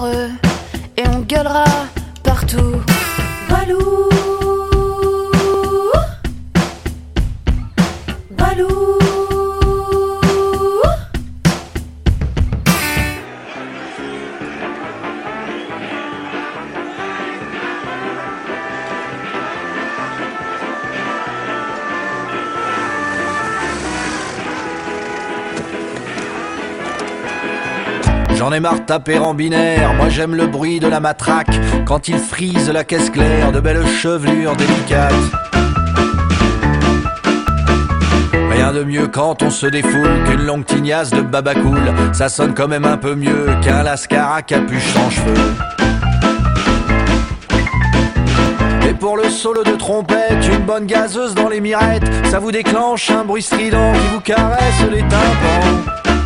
heureux et on gueulera partout. Walou, Walou. J'en ai marre de taper en binaire, moi j'aime le bruit de la matraque quand il frise la caisse claire de belles chevelures délicates. Rien de mieux quand on se défoule qu'une longue tignasse de babacool. Ça sonne quand même un peu mieux qu'un lascar à capuche sans cheveux. Et pour le solo de trompette, une bonne gazeuse dans les mirettes, ça vous déclenche un bruit strident qui vous caresse les tympans.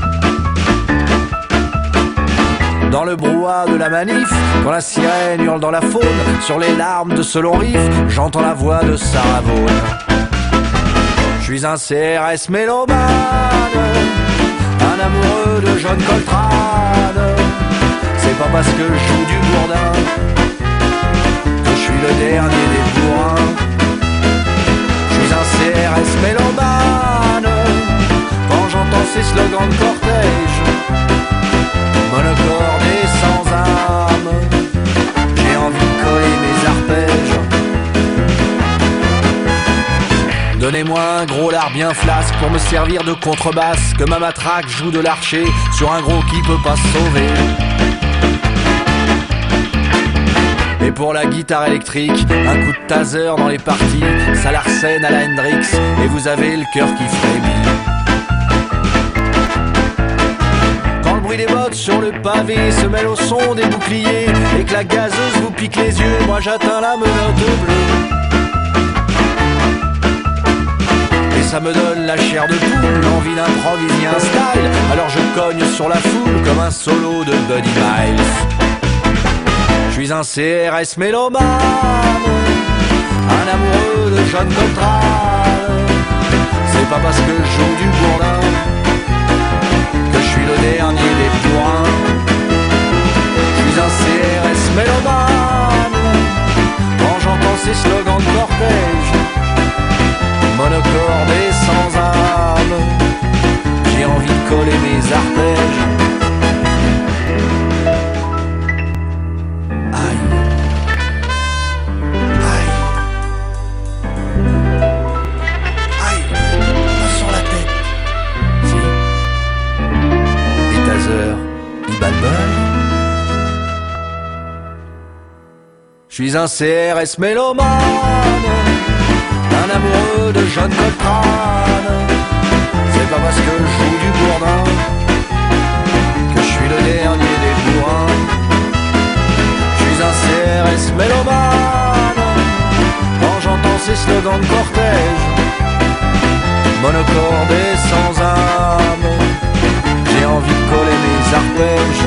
Dans le brouhaha de la manif, quand la sirène hurle dans la faune, sur les larmes de ce long riff, j'entends la voix de Sarah Vaughan. Je suis un CRS mélomane, un amoureux de John Coltrane. C'est pas parce que je joue du bourdin que je suis le dernier des bourrins. Je suis un CRS mélomane, quand j'entends ces slogans de cortège, monocorde et sans âme, j'ai envie de coller mes arpèges. Donnez-moi un gros lard bien flasque pour me servir de contrebasse, que ma matraque joue de l'archer sur un gros qui peut pas se sauver. Et pour la guitare électrique, un coup de taser dans les parties, ça l'arsène à la Hendrix, et vous avez le cœur qui frémit. Les bottes sur le pavé se mêlent au son des boucliers et que la gazeuse vous pique les yeux, moi j'atteins la menotte bleue. Et ça me donne la chair de poule, l'envie d'improviser un style, alors je cogne sur la foule comme un solo de Buddy Miles. Je suis un CRS mélomane, un amoureux de John Coltrane. C'est pas parce que je joue du bourdin que je suis le dernier des bourrins. Je suis un CRS mélomane, quand j'entends ces slogans de cortège, monocorde et sans âme, j'ai envie de coller mes arpèges. Aïe, aïe, aïe, pas sur la tête. Si. Et taser, il balbonne. Je suis un CRS mélomane, un amoureux de John Coltrane. C'est pas parce que je joue du bourdin que je suis le dernier des bourrins. Je suis un CRS mélomane, quand j'entends ces slogans de cortège, monocorde et sans âme, j'ai envie de coller mes arpèges.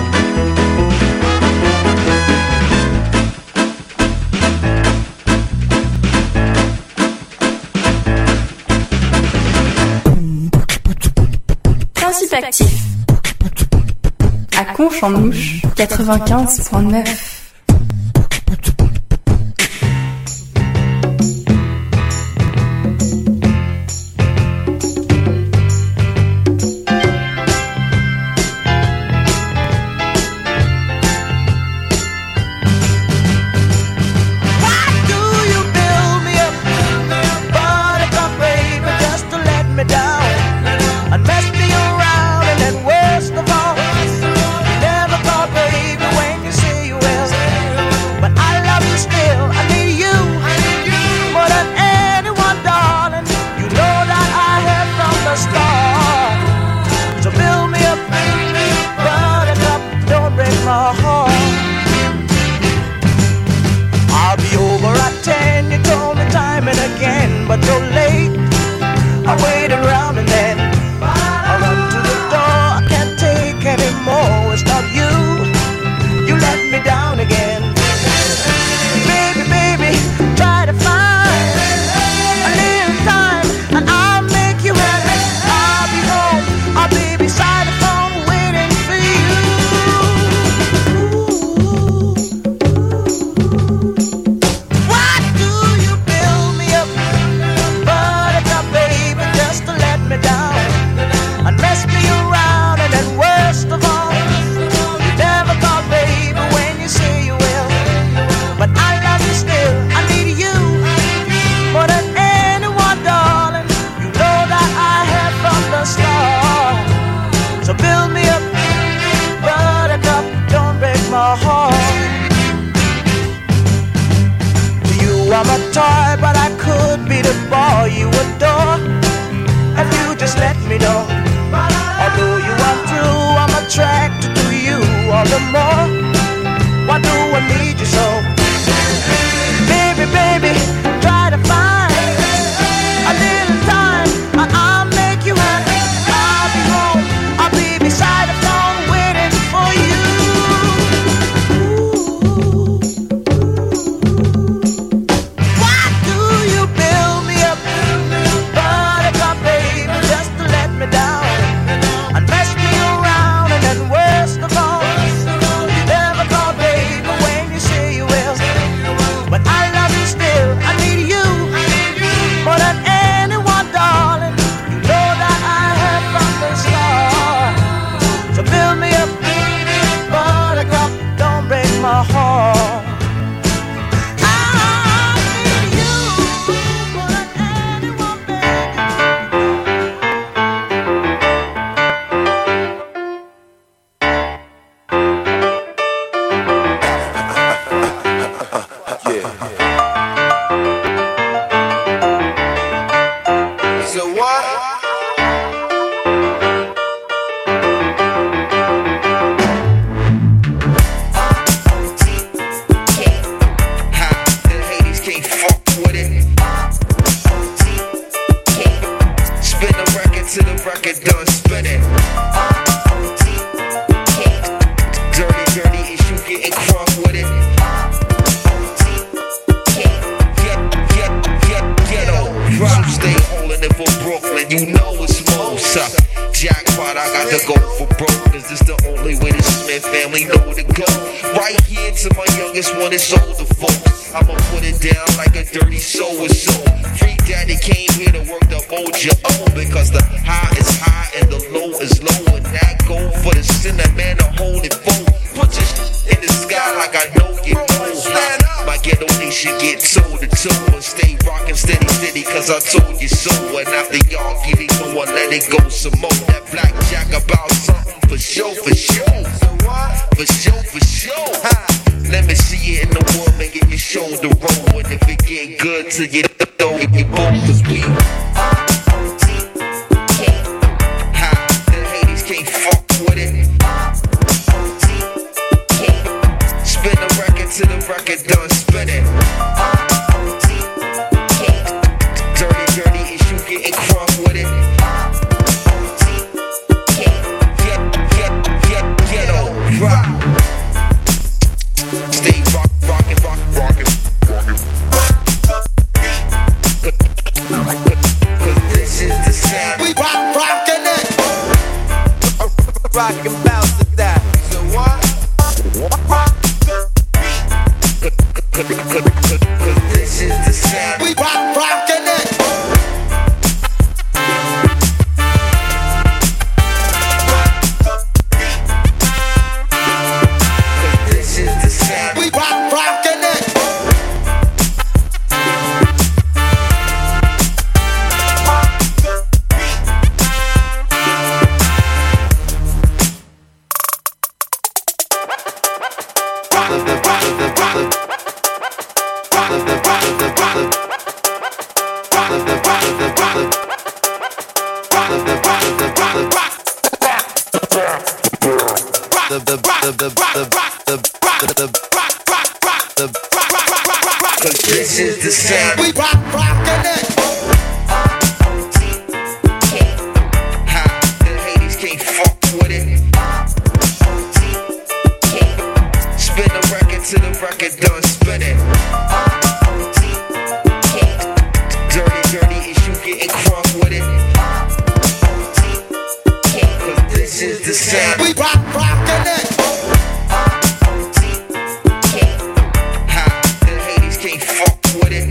Principe actif à Conche-en-Ouche 95.9. I'm a toy, but I could be the boy you adore if you just let me know. Although you are true, I'm attracted to you all the more. Why do I need you so? Baby, baby, try to find a little time, and I'll make you happy. I'll be home, I'll be beside the phone waiting for you. Why do you build me up, buttercup, baby, just to let me down and mess me around? And then worst of all, you never call, baby, when you say you will. But I love you still, I need you more than anyone, darling. You know that I have from the start. So build me up, buttercup, don't break my heart. I need you more than anyone, So what? The Hades can't fuck with it. Spin the record till the record done spinning. Dirty, dirty issue getting crunk with it. Ghetto, drop, stay holding it for Brooklyn. You know it's Mosa. Jackpot, I got to go for broke. Cause this the only way the Smith family know to go. Right here to my youngest one is older folks. I'ma put it down like a dirty soul is soul. Free daddy came here to work the Mojo because the high is high and the low is low. And that go for the sinner man to hold it full. Put your in the sky like I know you know. My ghetto nation get toe to toe and stay rockin' steady steady cause I told you so. And after y'all give it go and let it go some more. That blackjack about something for sure, for sure. For sure, for sure. Let me see it in the world, make it your shoulder roll. And if it get good to you, throw it your boat cause we the Hades can't fuck with it. Spin the record till the record done spinning. Dirty, dirty issue getting crunk with it. Ghetto, rock. Stay rockin'. Cause this is the sound. We rockin' it. Rockin' bounce to that. So what? Cause this is the sound. We rockin' it. Cause this is the sound. We rockin' it. Cause this is the sound. We rockin' it. The Hades can't fuck with it. Spin the record till the record done spinning. Dirty, dirty issue getting crunk with it. Cause this is the sound. We rockin' it. The Hades can't fuck with it.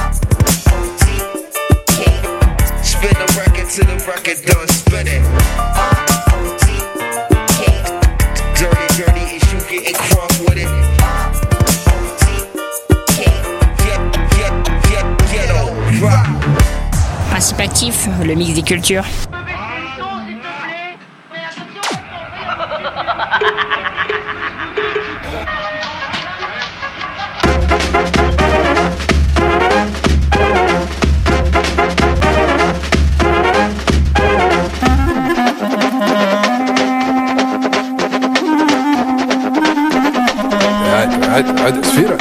Spin the record till the record done spinning. Dirty, dirty issue getting crunk with it. Ghetto, rock. Principe actif, le mix des cultures. هيدا سفيرة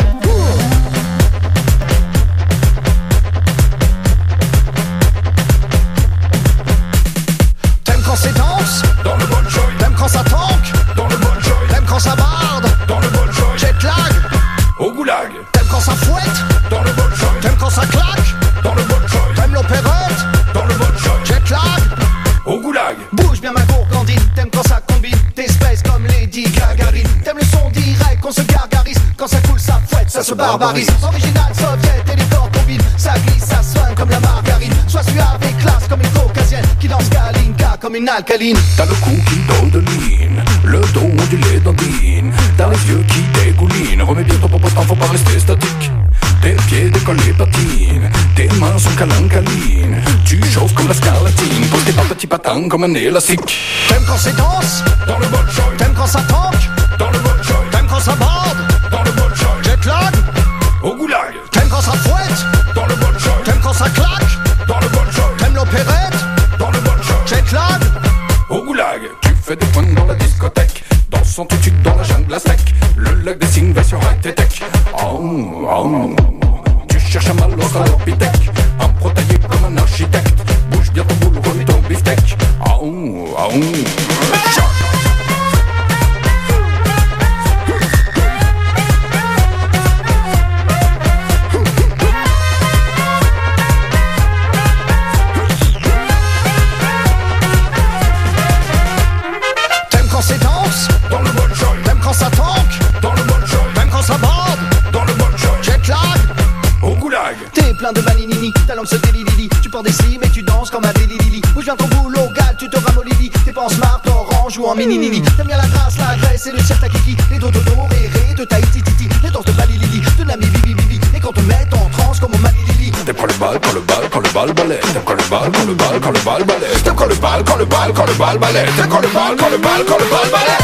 T'aimes quand c'est dense? Dans le bon joint. T'aimes quand ça tanque? Dans le bon joint. T'aimes quand ça barde? Dans le bon joint. Jet lag? Au goulag. T'aimes quand ça fouette? Dans le bon joint. T'aimes quand ça claque? Dans le bon joint. T'aimes l'opérette? Dans le bon joint. Jet lag? Au goulag. Bouge bien ma gourgandine. T'aimes quand ça combine tes spaces comme Lady Gagarine. T'aimes le son direct, qu'on se gargarise. Quand ça coule, ça fouette, ça se barbarise. Original, soviète et les corps combinent. Ça glisse, ça soigne comme la margarine. Sois suave et classe comme une caucasienne qui danse Kalinka comme une alcaline. T'as le cou qui dodeline, le dos ondulé d'ondine. T'as les yeux qui dégoulinent. Remets bien ton popotin, faut pas rester statique. Tes pieds décollés patinent, tes mains sont calancaline. Tu chauffes comme la scarlatine, pose tes pas petits patins comme un élastique. T'aimes quand c'est dense? Dans le bon joint. T'aimes quand ça tanque? Dans le bon joint. T'aimes quand ça borde? Dans le bon joint. Jet lag? Au goulag. T'aimes quand ça fouette? Dans le bon joint. T'aimes quand ça claque? Dans le bon joint. T'aimes l'opérette? Dans le bon joint. Jet lag? Au goulag. Tu fais des points dans la discothèque, dansant tout de suite dans la jungle aztèque. Le lac des signes va sur high tech. Tu cherches un mal au salopithèque, un protaillé comme un architecte. Bouge bien ton boule, remets ton beefsteak. T'aimes quand c'est dense? Dans le bon joint. T'aimes quand ça tanque? Dans le bon joint. T'aimes quand ça borde? Dans le bon joint. Jet lag? Au goulag. T'es plein de malinini, ta langue se délilili. Tu portes des slims et tu danses comme un délilili. Bouge bien ton boulot, gal, tu te ramollis. T'es pas en smart, orange ou en mini-nini. T'aimes bien la grâce, la graisse et le cirque à kiki. Les dos réré de Tahiti titi. Les danses de Balilili, de la bibi bibi. Et quand te met en transe comme au Malilili. T'aimes quand le bal, quand le bal, quand le bal balai. T'aimes quand le bal, quand le bal, quand le bal balai. T'aimes quand le bal, quand le bal, quand le bal balai. T'aimes quand le bal, quand le bal, quand le bal balai.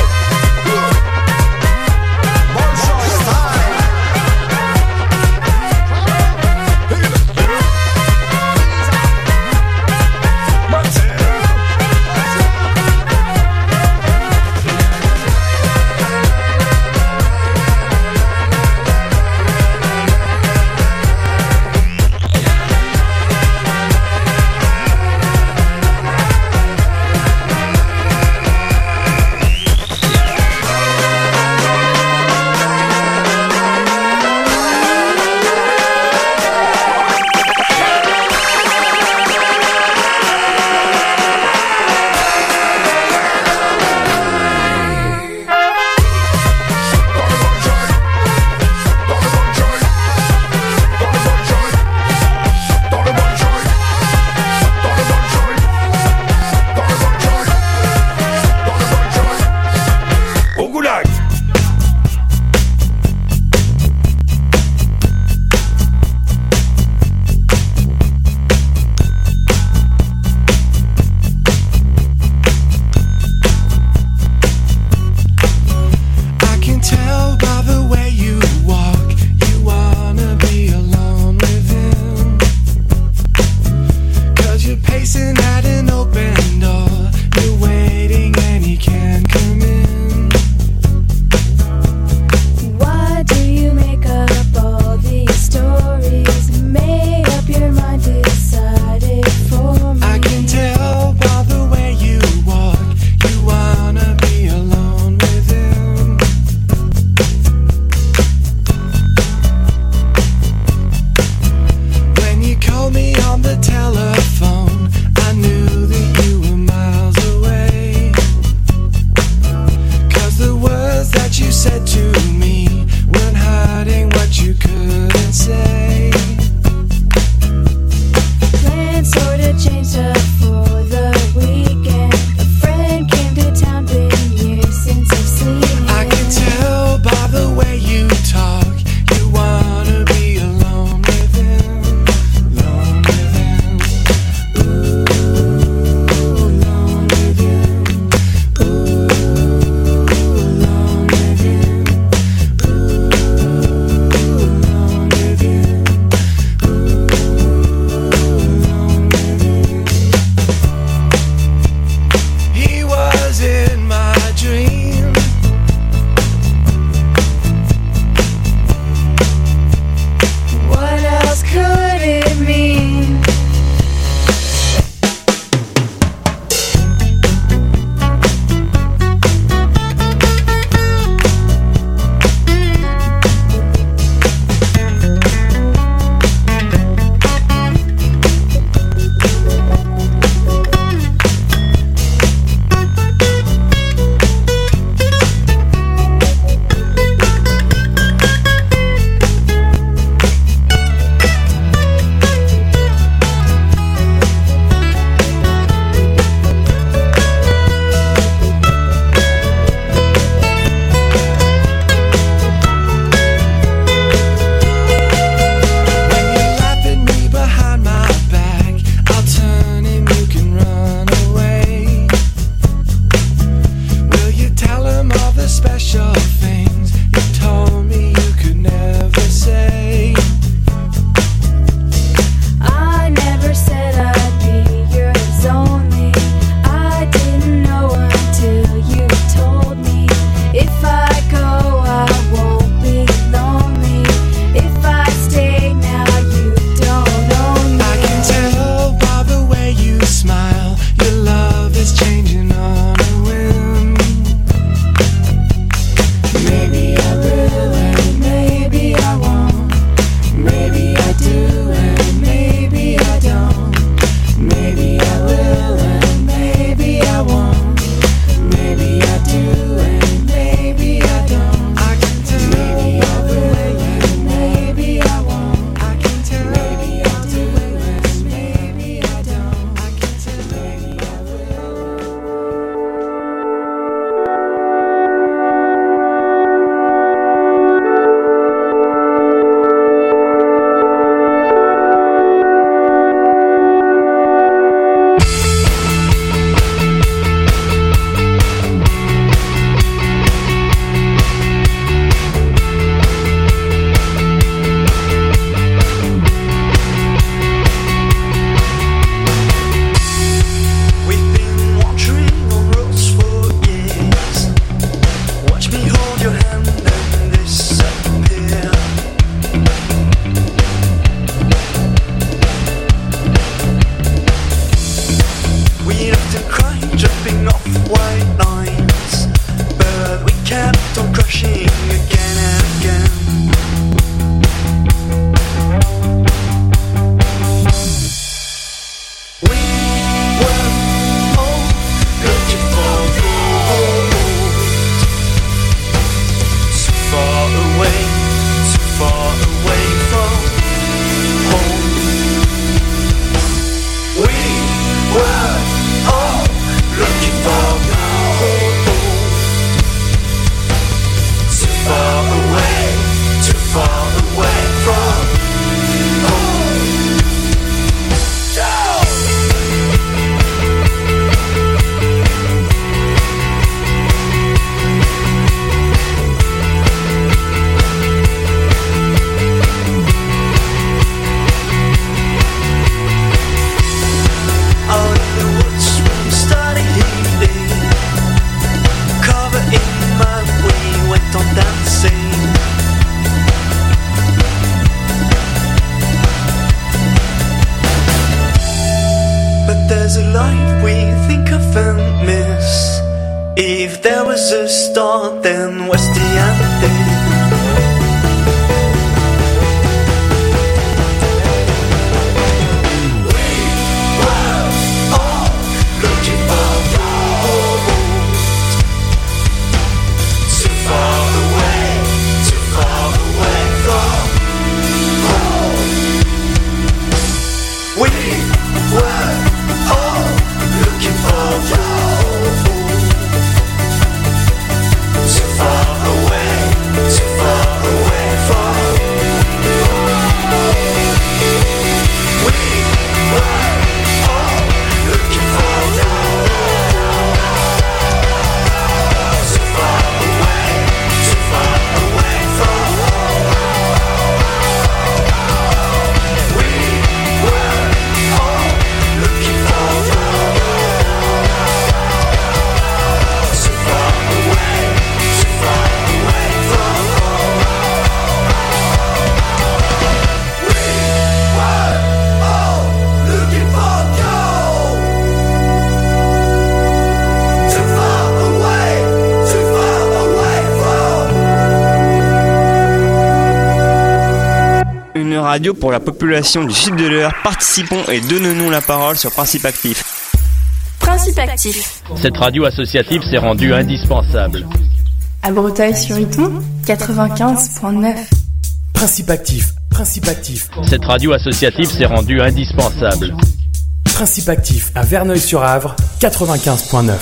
radio pour la population du sud de l'Eure. Participons et donnons-nous la parole sur Principe Actif. Principe Actif. Cette radio associative s'est rendue indispensable. À Breteuil-sur-Iton, 95.9. Principe Actif, Principe Actif. Cette radio associative s'est rendue indispensable. Principe Actif à Verneuil-sur-Avre, 95.9.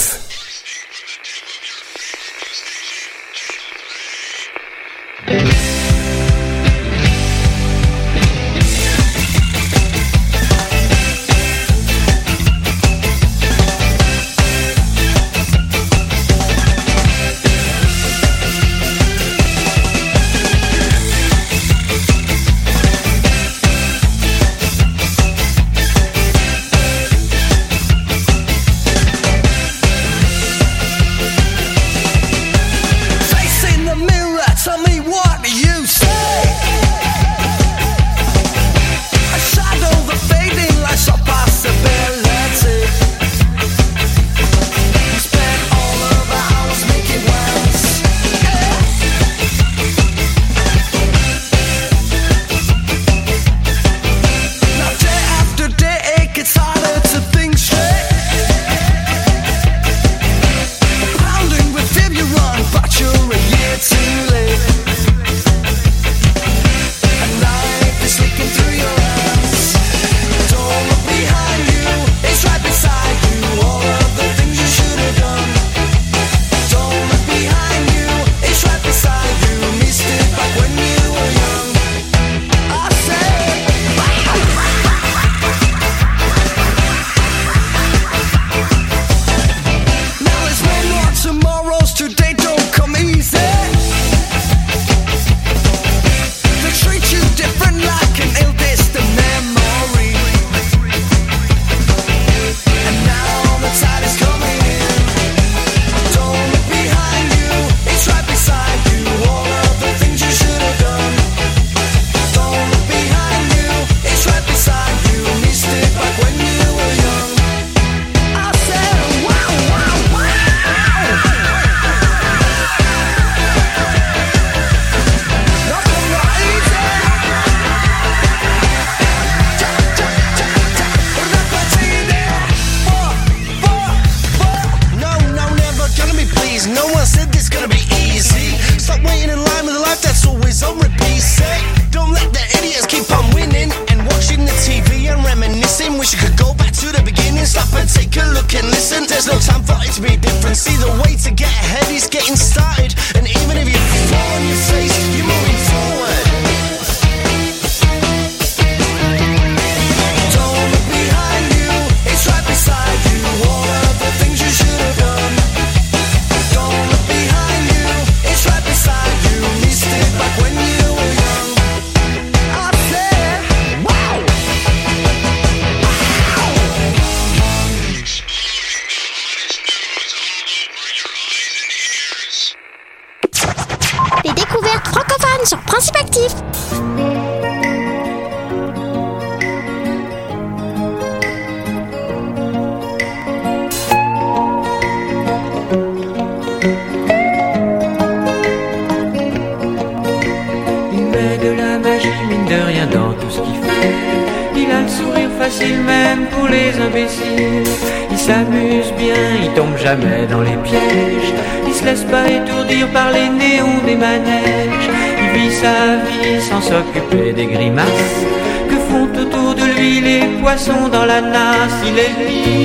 S'occuper des grimaces que font autour de lui les poissons dans la nasse. Il est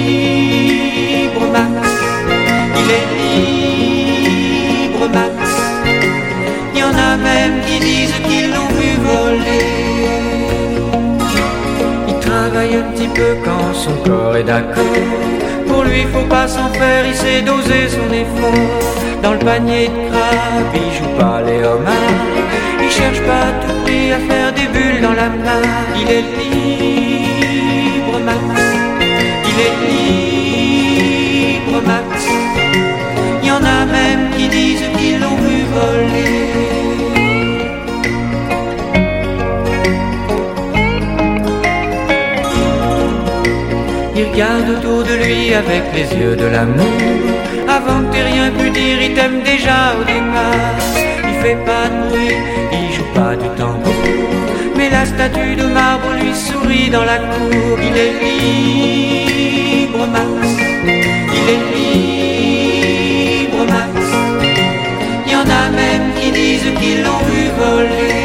libre, Max. Il est libre, Max. Il y en a même qui disent qu'ils l'ont vu voler. Il travaille un petit peu quand son corps est d'accord. Pour lui, faut pas s'en faire, il sait doser son effort. Dans le panier de crabe, il joue pas les homards. Il cherche pas à tout prix à faire des bulles dans la main. Il est libre, Max. Il est libre, Max. Il y en a même qui disent qu'ils l'ont vu voler. Il regarde autour de lui avec les yeux de l'amour. Avant que t'aies rien pu dire, il t'aime déjà au départ. Il fait pas de bruit, il joue pas du tambour, mais la la statue de marbre lui sourit dans la cour. Il est libre, Max. Il est libre, Max. Il y en a même qui disent qu'ils l'ont vu voler.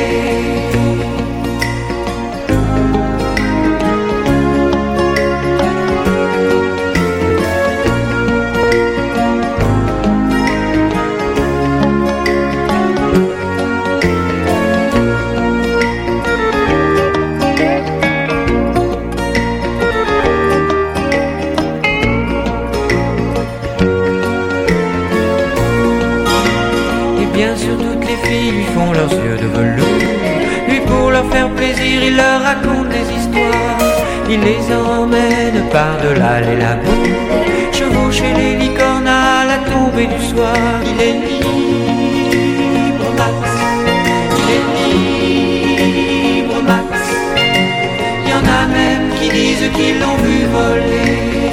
Leurs yeux de velours. Lui, pour leur faire plaisir, il leur raconte des histoires. Il les emmène par-delà les lagons, chevaucher les licornes à la tombée du soir. Il est libre, Max. Il est libre, Max. Il y en a même qui disent qu'ils l'ont vu voler.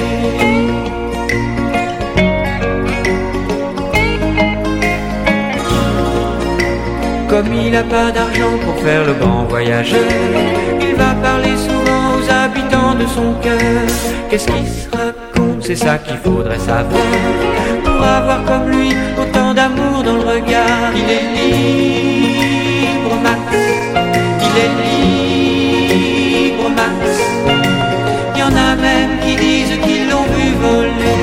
Comme il n'a pas d'argent pour faire le grand voyageur, il va parler souvent aux habitants de son cœur. Qu'est-ce qu'il se raconte, c'est ça qu'il faudrait savoir, pour avoir comme lui autant d'amour dans le regard. Il est libre, Max. Il est libre, Max. Il y en a même qui disent qu'ils l'ont vu voler.